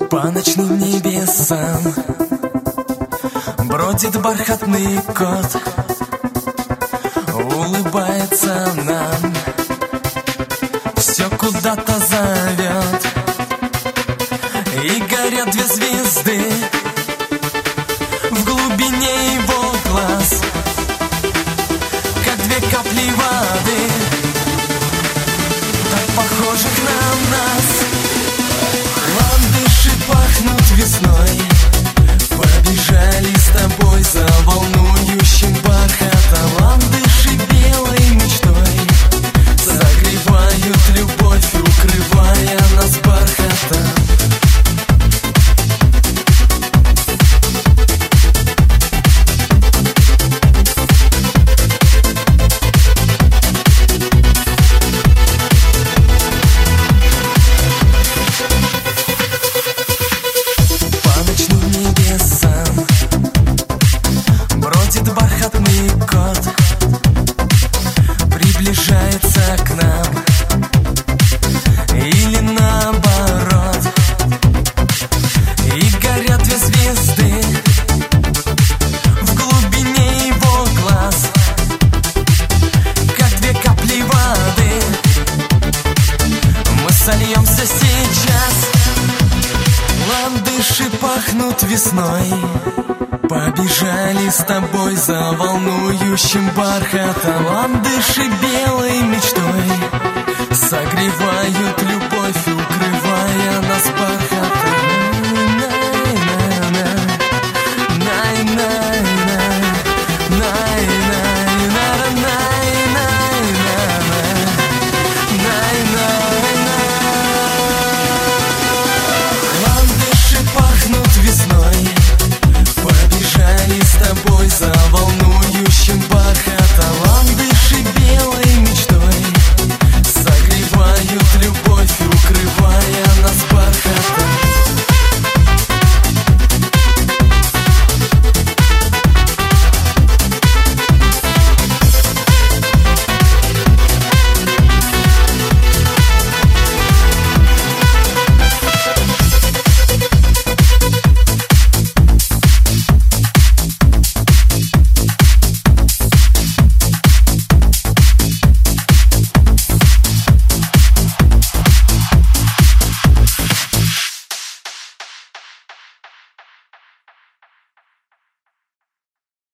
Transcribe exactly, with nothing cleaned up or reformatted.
По ночным небесам бродит бархатный кот, улыбается нам, все куда-то зовет. И горят две звезды в глубине его глаз, как две капли воды, так похожих на нас. Ландыши пахнут весной, побежали с тобой за волнующим бархатом. Ландыши белой мечтой согревают любовь, укрывая нас бархатом. Бархатный кот приближается к нам, или наоборот. И горят две звезды в глубине его глаз, как две капли воды. Мы сольемся сейчас. Ландыши пахнут весной, побежали с тобой за волнующим бархатом. Ландыши белой мечтой согревают любовь, укрывая нас бархатом.